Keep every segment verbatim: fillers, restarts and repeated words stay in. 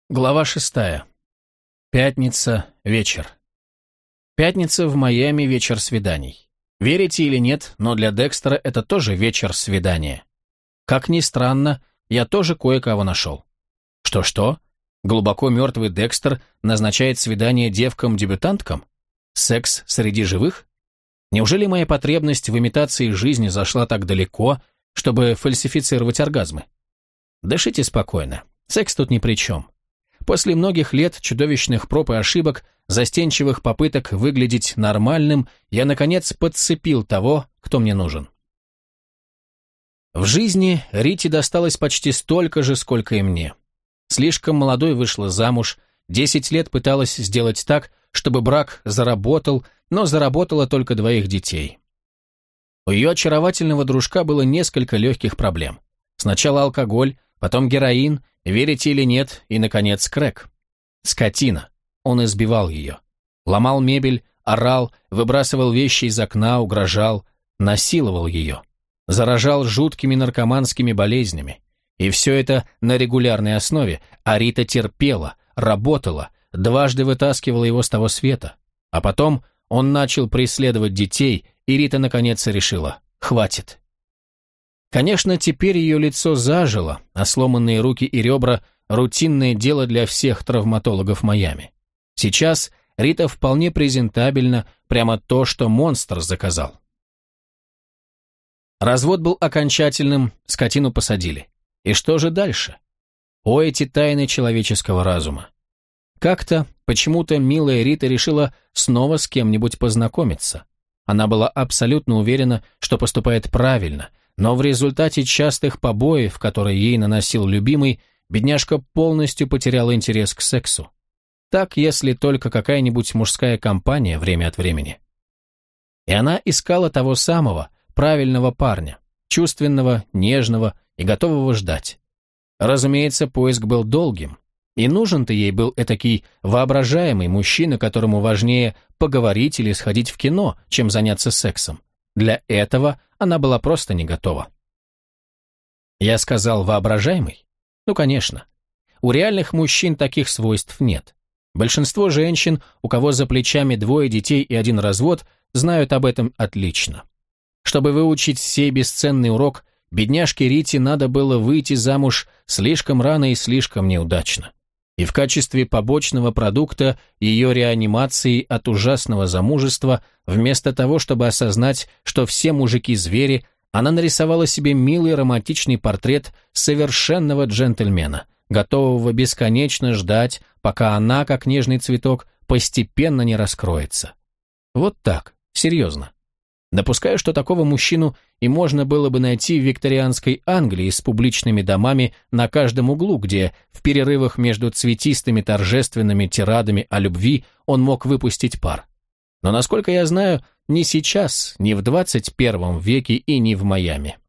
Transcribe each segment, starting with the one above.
Глава шестая. Пятница, вечер. Пятница в Майами, вечер свиданий. Верите или нет, но для Декстера это тоже вечер свидания. Как ни странно, я тоже кое-кого нашел. Что-что? Глубоко мертвый Декстер назначает свидание девкам-дебютанткам? Секс среди живых? Неужели моя потребность в имитации жизни зашла так далеко, чтобы фальсифицировать оргазмы? Дышите спокойно, секс тут ни при чем. После многих лет чудовищных проб и ошибок, застенчивых попыток выглядеть нормальным, я, наконец, подцепил того, кто мне нужен. В жизни Рите досталось почти столько же, сколько и мне. Слишком молодой вышла замуж, десять лет пыталась сделать так, чтобы брак заработал, но заработала только двоих детей. У ее очаровательного дружка было несколько легких проблем. Сначала алкоголь, потом героин, верите или нет, и, наконец, крэк. Скотина. Он избивал ее. Ломал мебель, орал, выбрасывал вещи из окна, угрожал, насиловал ее. Заражал жуткими наркоманскими болезнями. И все это на регулярной основе, а Рита терпела, работала, дважды вытаскивала его с того света. А потом он начал преследовать детей, и Рита наконец решила «хватит». Конечно, теперь ее лицо зажило, а сломанные руки и ребра – рутинное дело для всех травматологов Майами. Сейчас Рита вполне презентабельна, прямо то, что монстр заказал. Развод был окончательным, скотину посадили. И что же дальше? О, эти тайны человеческого разума. Как-то, почему-то милая Рита решила снова с кем-нибудь познакомиться. Она была абсолютно уверена, что поступает правильно, но в результате частых побоев, которые ей наносил любимый, бедняжка полностью потеряла интерес к сексу. Так, если только какая-нибудь мужская компания время от времени. И она искала того самого, правильного парня, чувственного, нежного и готового ждать. Разумеется, поиск был долгим, и нужен-то ей был этакий воображаемый мужчина, которому важнее поговорить или сходить в кино, чем заняться сексом. Для этого она была просто не готова. Я сказал «воображаемый»? Ну, конечно. У реальных мужчин таких свойств нет. Большинство женщин, у кого за плечами двое детей и один развод, знают об этом отлично. Чтобы выучить сей бесценный урок, бедняжке Рите надо было выйти замуж слишком рано и слишком неудачно. И в качестве побочного продукта ее реанимации от ужасного замужества, вместо того, чтобы осознать, что все мужики звери, она нарисовала себе милый романтичный портрет совершенного джентльмена, готового бесконечно ждать, пока она, как нежный цветок, постепенно не раскроется. Вот так, серьезно. Допускаю, что такого мужчину и можно было бы найти в викторианской Англии с публичными домами на каждом углу, где в перерывах между цветистыми торжественными тирадами о любви он мог выпустить пар. Но, насколько я знаю, ни сейчас, ни в двадцать первом веке и ни в Майами.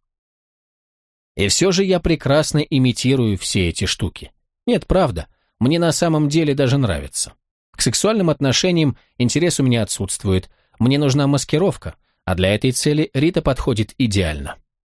И все же я прекрасно имитирую все эти штуки. Нет, правда, мне на самом деле даже нравится. К сексуальным отношениям интерес у меня отсутствует, мне нужна маскировка, а для этой цели Рита подходит идеально.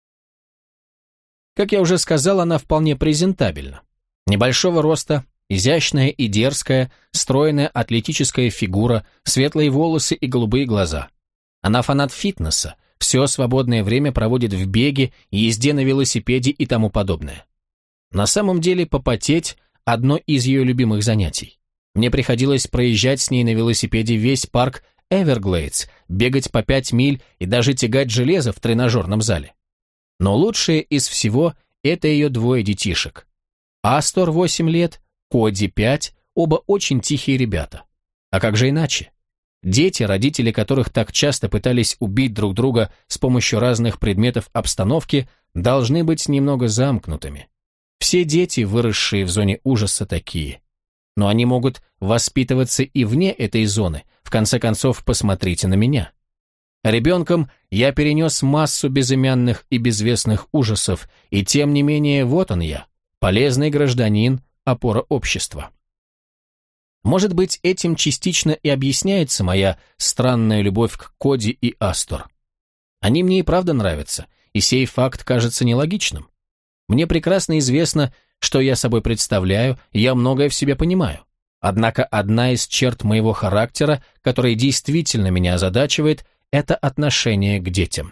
Как я уже сказал, она вполне презентабельна. Небольшого роста, изящная и дерзкая, стройная атлетическая фигура, светлые волосы и голубые глаза. Она фанат фитнеса, все свободное время проводит в беге, езде на велосипеде и тому подобное. На самом деле попотеть – одно из ее любимых занятий. Мне приходилось проезжать с ней на велосипеде весь парк Эверглейдс, бегать по пять миль и даже тягать железо в тренажерном зале. Но лучшее из всего – это ее двое детишек. Астор восемь лет, Коди пять, оба очень тихие ребята. А как же иначе? Дети, родители которых так часто пытались убить друг друга с помощью разных предметов обстановки, должны быть немного замкнутыми. Все дети, выросшие в зоне ужаса, такие. Но они могут воспитываться и вне этой зоны. В конце концов, посмотрите на меня. Ребенком я перенес массу безымянных и безвестных ужасов, и тем не менее вот он я, полезный гражданин, опора общества. Может быть, этим частично и объясняется моя странная любовь к Коди и Астор. Они мне и правда нравятся, и сей факт кажется нелогичным. Мне прекрасно известно, что я собой представляю, я многое в себе понимаю. Однако одна из черт моего характера, которая действительно меня озадачивает, это отношение к детям.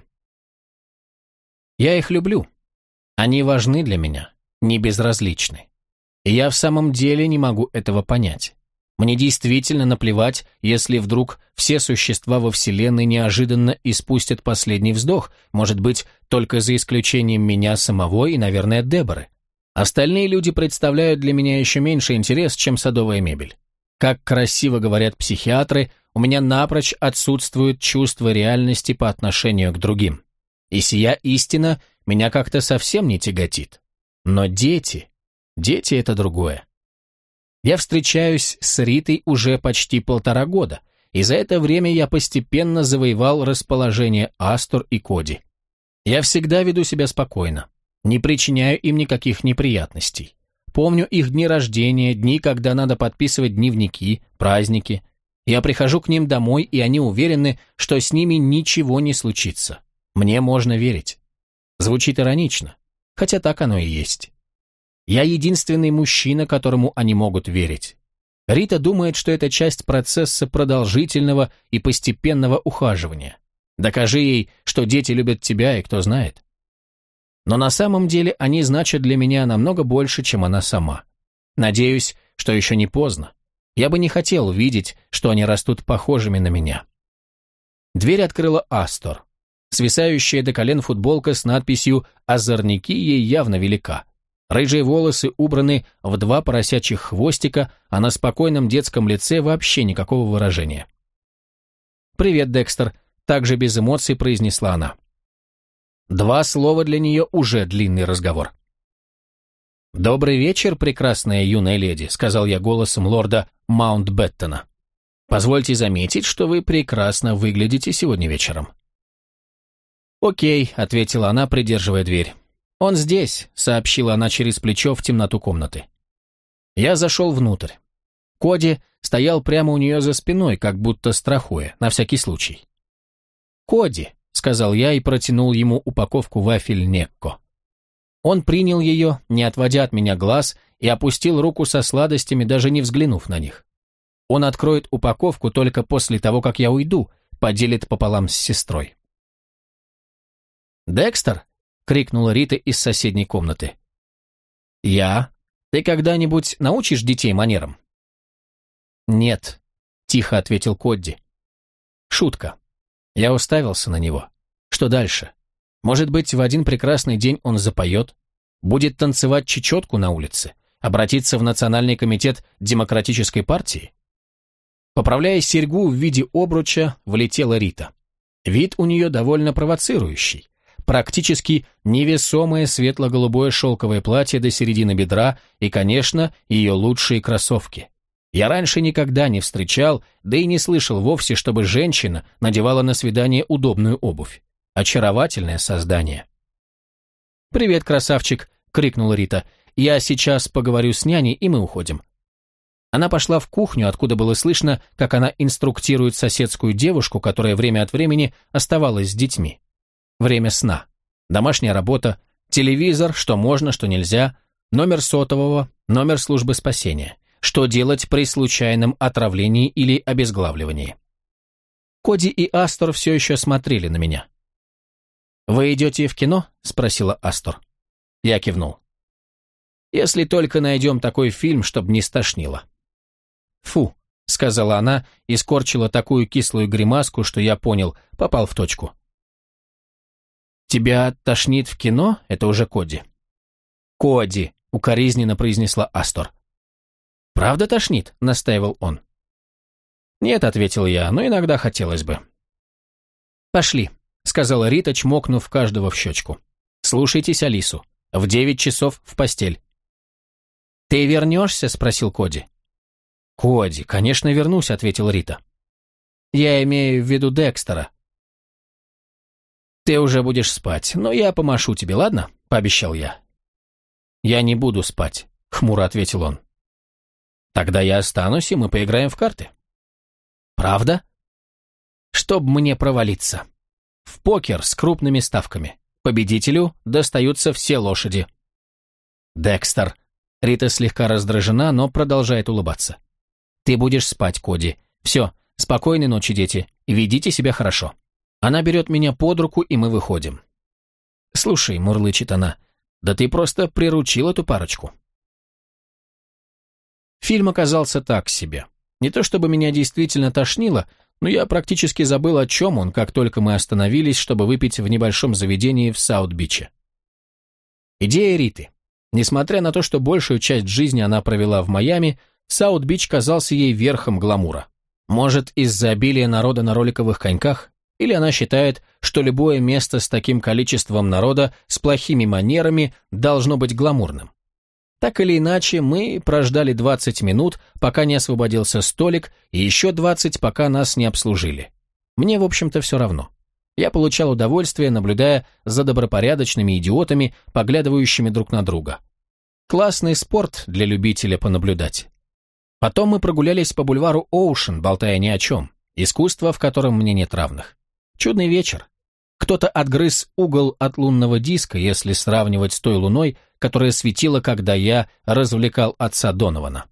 Я их люблю. Они важны для меня, не безразличны. И я в самом деле не могу этого понять. Мне действительно наплевать, если вдруг все существа во Вселенной неожиданно испустят последний вздох, может быть, только за исключением меня самого и, наверное, Деборы. Остальные люди представляют для меня еще меньше интерес, чем садовая мебель. Как красиво говорят психиатры, у меня напрочь отсутствует чувство реальности по отношению к другим. И сия истина меня как-то совсем не тяготит. Но дети, дети — это другое. Я встречаюсь с Ритой уже почти полтора года, и за это время я постепенно завоевал расположение Астор и Коди. Я всегда веду себя спокойно, не причиняю им никаких неприятностей. Помню их дни рождения, дни, когда надо подписывать дневники, праздники. Я прихожу к ним домой, и они уверены, что с ними ничего не случится. Мне можно верить. Звучит иронично, хотя так оно и есть. Я единственный мужчина, которому они могут верить. Рита думает, что это часть процесса продолжительного и постепенного ухаживания. Докажи ей, что дети любят тебя, и кто знает. Но на самом деле они значат для меня намного больше, чем она сама. Надеюсь, что еще не поздно. Я бы не хотел видеть, что они растут похожими на меня. Дверь открыла Астор. Свисающая до колен футболка с надписью «Озорники» ей явно велика. Рыжие волосы убраны в два поросячьих хвостика, а на спокойном детском лице вообще никакого выражения. «Привет, Декстер», — также без эмоций произнесла она. Два слова для нее уже длинный разговор. «Добрый вечер, прекрасная юная леди», — сказал я голосом лорда Маунтбеттона. «Позвольте заметить, что вы прекрасно выглядите сегодня вечером». «Окей», — ответила она, придерживая дверь. «Он здесь», — сообщила она через плечо в темноту комнаты. Я зашел внутрь. Коди стоял прямо у нее за спиной, как будто страхуя, на всякий случай. «Коди», — сказал я и протянул ему упаковку вафель Некко. Он принял ее, не отводя от меня глаз, и опустил руку со сладостями, даже не взглянув на них. Он откроет упаковку только после того, как я уйду, поделит пополам с сестрой. «Декстер!» — крикнула Рита из соседней комнаты. «Я? Ты когда-нибудь научишь детей манерам?» «Нет», — тихо ответил Кодди. «Шутка». Я уставился на него. Что дальше? Может быть, в один прекрасный день он запоет, будет танцевать чечетку на улице, обратиться в Национальный комитет Демократической партии? Поправляя серьгу в виде обруча, влетела Рита. Вид у нее довольно провоцирующий. Практически невесомое светло-голубое шелковое платье до середины бедра и, конечно, ее лучшие кроссовки. Я раньше никогда не встречал, да и не слышал вовсе, чтобы женщина надевала на свидание удобную обувь. Очаровательное создание. «Привет, красавчик!» — крикнула Рита. «Я сейчас поговорю с няней, и мы уходим». Она пошла в кухню, откуда было слышно, как она инструктирует соседскую девушку, которая время от времени оставалась с детьми. Время сна, домашняя работа, телевизор, что можно, что нельзя, номер сотового, номер службы спасения, что делать при случайном отравлении или обезглавливании. Коди и Астор все еще смотрели на меня. «Вы идете в кино?» — спросила Астор. Я кивнул. «Если только найдем такой фильм, чтобы не стошнило». «Фу», — сказала она и скорчила такую кислую гримаску, что я понял, попал в точку. «Тебя тошнит в кино?» — это уже Коди. «Коди», — укоризненно произнесла Астор. «Правда тошнит?» — настаивал он. «Нет», — ответил я, — «но иногда хотелось бы». «Пошли», — сказала Рита, чмокнув каждого в щечку. «Слушайтесь Алису. В девять часов в постель». «Ты вернешься?» — спросил Коди. «Коди, конечно, вернусь», — ответил Рита. «Я имею в виду Декстера». «Ты уже будешь спать, но я помашу тебе, ладно?» — пообещал я. «Я не буду спать», — хмуро ответил он. «Тогда я останусь, и мы поиграем в карты». «Правда?» «Чтоб мне провалиться. В покер с крупными ставками. Победителю достаются все лошади». «Декстер», Рита слегка раздражена, но продолжает улыбаться. «Ты будешь спать, Коди. Все, спокойной ночи, дети, и ведите себя хорошо». Она берет меня под руку, и мы выходим. «Слушай», — мурлычет она, — «да ты просто приручил эту парочку». Фильм оказался так себе. Не то чтобы меня действительно тошнило, но я практически забыл, о чем он, как только мы остановились, чтобы выпить в небольшом заведении в Саут-Биче. Идея Риты. Несмотря на то, что большую часть жизни она провела в Майами, Саут-Бич казался ей верхом гламура. Может, из-за обилия народа на роликовых коньках? Или она считает, что любое место с таким количеством народа, с плохими манерами, должно быть гламурным? Так или иначе, мы прождали двадцать минут, пока не освободился столик, и еще двадцать, пока нас не обслужили. Мне, в общем-то, все равно. Я получал удовольствие, наблюдая за добропорядочными идиотами, поглядывающими друг на друга. Классный спорт для любителя понаблюдать. Потом мы прогулялись по бульвару Оушен, болтая ни о чем. Искусство, в котором мне нет равных. Чудный вечер. Кто-то отгрыз угол от лунного диска, если сравнивать с той луной, которая светила, когда я развлекал отца Донована.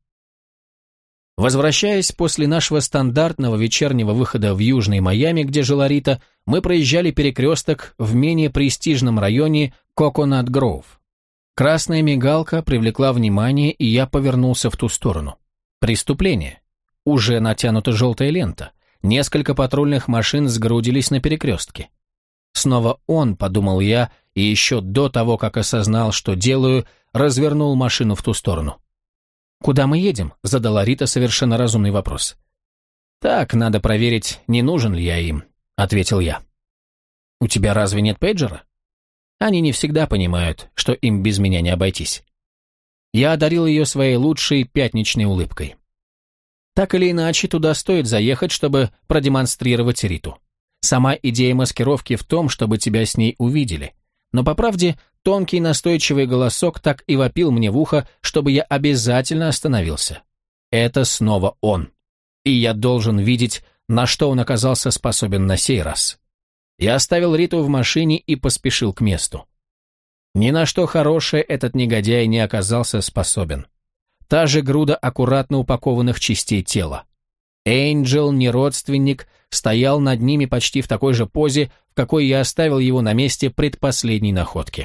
Возвращаясь после нашего стандартного вечернего выхода в Южный Майами, где жила Рита, мы проезжали перекресток в менее престижном районе Коконат Гроув. Красная мигалка привлекла внимание, и я повернулся в ту сторону. Преступление. Уже натянута желтая лента. Несколько патрульных машин сгрудились на перекрестке. Снова он, подумал я, и еще до того, как осознал, что делаю, развернул машину в ту сторону. «Куда мы едем?» – задала Рита совершенно разумный вопрос. «Так, надо проверить, не нужен ли я им», – ответил я. «У тебя разве нет пейджера?» Они не всегда понимают, что им без меня не обойтись. Я одарил ее своей лучшей пятничной улыбкой. Так или иначе, туда стоит заехать, чтобы продемонстрировать Риту. Сама идея маскировки в том, чтобы тебя с ней увидели. Но, по правде, тонкий настойчивый голосок так и вопил мне в ухо, чтобы я обязательно остановился. Это снова он. И я должен видеть, на что он оказался способен на сей раз. Я оставил Риту в машине и поспешил к месту. Ни на что хорошее этот негодяй не оказался способен. Та же груда аккуратно упакованных частей тела. Эйнджел, не родственник, стоял над ними почти в такой же позе, в какой я оставил его на месте предпоследней находки.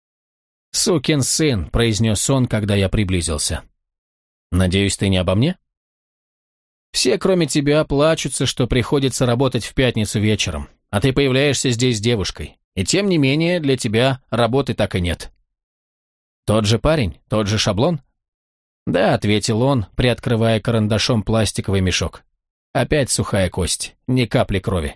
«Сукин сын», — произнес он, когда я приблизился. «Надеюсь, ты не обо мне?» «Все, кроме тебя, плачутся, что приходится работать в пятницу вечером, а ты появляешься здесь с девушкой, и тем не менее для тебя работы так и нет». «Тот же парень? Тот же шаблон?» «Да», — ответил он, приоткрывая карандашом пластиковый мешок. «Опять сухая кость, ни капли крови».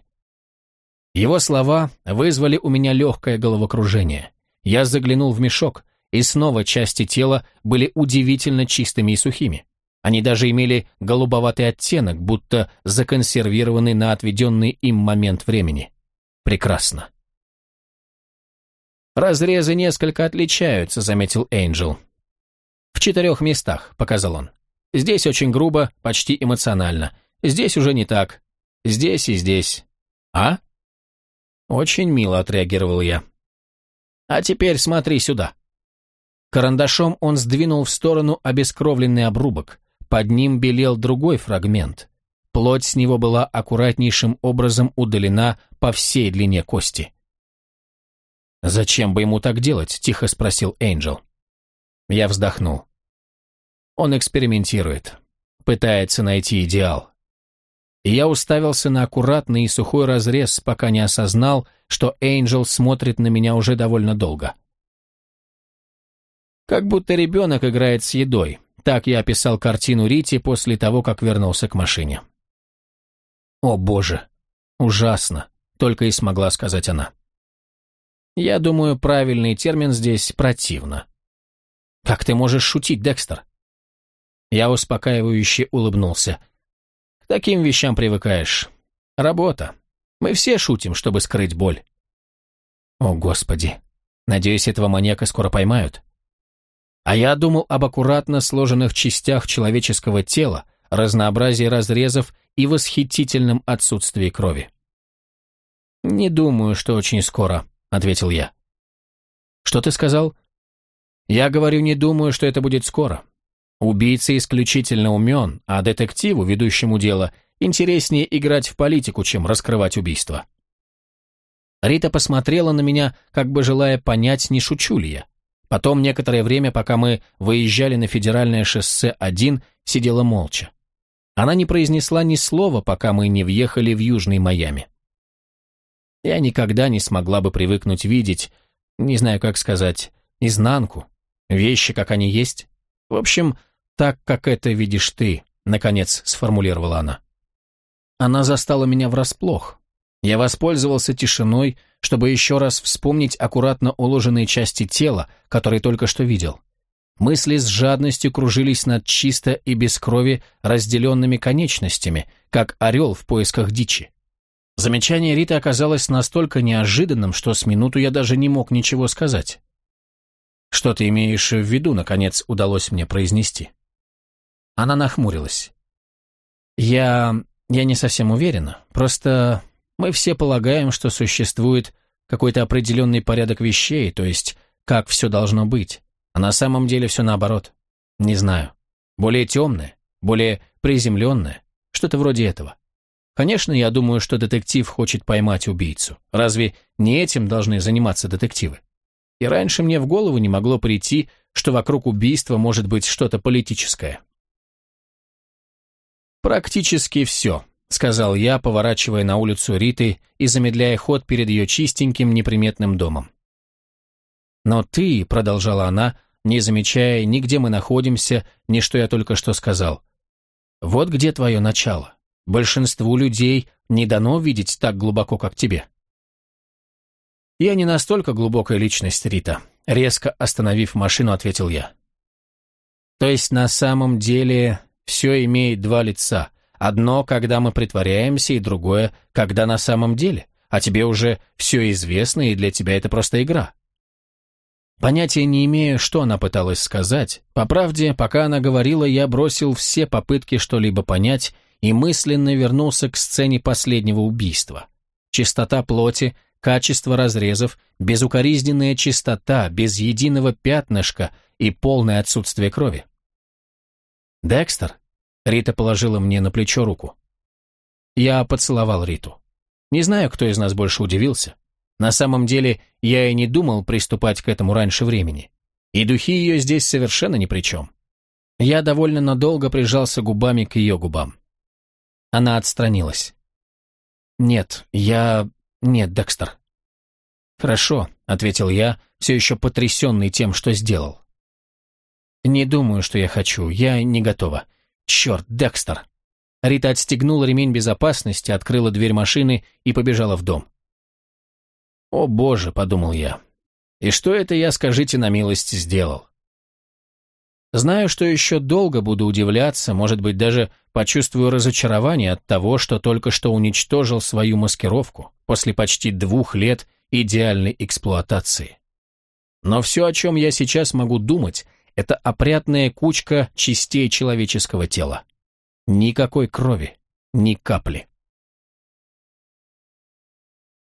Его слова вызвали у меня легкое головокружение. Я заглянул в мешок, и снова части тела были удивительно чистыми и сухими. Они даже имели голубоватый оттенок, будто законсервированы на отведенный им момент времени. Прекрасно. «Разрезы несколько отличаются», — заметил Эйнджел. «В четырех местах», — показал он. «Здесь очень грубо, почти эмоционально. Здесь уже не так. Здесь и здесь. А?» «Очень мило», — отреагировал я. «А теперь смотри сюда». Карандашом он сдвинул в сторону обескровленный обрубок. Под ним белел другой фрагмент. Плоть с него была аккуратнейшим образом удалена по всей длине кости. «Зачем бы ему так делать?» — тихо спросил Эйнджел. Я вздохнул. Он экспериментирует, пытается найти идеал. И я уставился на аккуратный и сухой разрез, пока не осознал, что Эйнджел смотрит на меня уже довольно долго. Как будто ребенок играет с едой. Так я описал картину Рите после того, как вернулся к машине. «О, Боже! Ужасно!» — только и смогла сказать она. Я думаю, правильный термин здесь «противно». «Как ты можешь шутить, Декстер?» Я успокаивающе улыбнулся. «К таким вещам привыкаешь. Работа. Мы все шутим, чтобы скрыть боль». «О, Господи! Надеюсь, этого маньяка скоро поймают». А я думал об аккуратно сложенных частях человеческого тела, разнообразии разрезов и восхитительном отсутствии крови. «Не думаю, что очень скоро», — ответил я. «Что ты сказал?» Я говорю, не думаю, что это будет скоро. Убийца исключительно умен, а детективу, ведущему дело, интереснее играть в политику, чем раскрывать убийство. Рита посмотрела на меня, как бы желая понять, не шучу ли я. Потом некоторое время, пока мы выезжали на федеральное шоссе один, сидела молча. Она не произнесла ни слова, пока мы не въехали в Южный Майами. Я никогда не смогла бы привыкнуть видеть, не знаю, как сказать, изнанку, вещи, как они есть. В общем, так, как это видишь ты, наконец сформулировала она. Она застала меня врасплох. Я воспользовался тишиной, чтобы еще раз вспомнить аккуратно уложенные части тела, которые только что видел. Мысли с жадностью кружились над чисто и без крови разделенными конечностями, как орел в поисках дичи. Замечание Риты оказалось настолько неожиданным, что с минуту я даже не мог ничего сказать. «Что ты имеешь в виду?» — наконец удалось мне произнести. Она нахмурилась. «Я... я не совсем уверена. Просто мы все полагаем, что существует какой-то определенный порядок вещей, то есть как все должно быть. А на самом деле все наоборот. Не знаю. Более темное, более приземленное, что-то вроде этого. Конечно, я думаю, что детектив хочет поймать убийцу. Разве не этим должны заниматься детективы? И раньше мне в голову не могло прийти, что вокруг убийства может быть что-то политическое. «Практически все», — сказал я, поворачивая на улицу Риты и замедляя ход перед ее чистеньким неприметным домом. «Но ты», — продолжала она, не замечая ни где мы находимся, ни что я только что сказал, «вот где твое начало. Большинству людей не дано видеть так глубоко, как тебе». «Я не настолько глубокая личность, Рита», — резко остановив машину, ответил я. «То есть на самом деле все имеет два лица. Одно, когда мы притворяемся, и другое, когда на самом деле. А тебе уже все известно, и для тебя это просто игра». Понятия не имея, что она пыталась сказать. По правде, пока она говорила, я бросил все попытки что-либо понять и мысленно вернулся к сцене последнего убийства. Чистота плоти, качество разрезов, безукоризненная чистота, без единого пятнышка и полное отсутствие крови. «Декстер?» — Рита положила мне на плечо руку. Я поцеловал Риту. Не знаю, кто из нас больше удивился. На самом деле, я и не думал приступать к этому раньше времени. И духи ее здесь совершенно ни при чем. Я довольно надолго прижался губами к ее губам. Она отстранилась. «Нет, я... нет, Декстер». «Хорошо», — ответил я, все еще потрясенный тем, что сделал. «Не думаю, что я хочу. Я не готова. Черт, Декстер». Рита отстегнула ремень безопасности, открыла дверь машины и побежала в дом. «О боже», — подумал я, — «и что это я, скажите на милость, сделал?» Знаю, что еще долго буду удивляться, может быть, даже почувствую разочарование от того, что только что уничтожил свою маскировку после почти двух лет идеальной эксплуатации. Но все, о чем я сейчас могу думать, это опрятная кучка частей человеческого тела. Никакой крови, ни капли.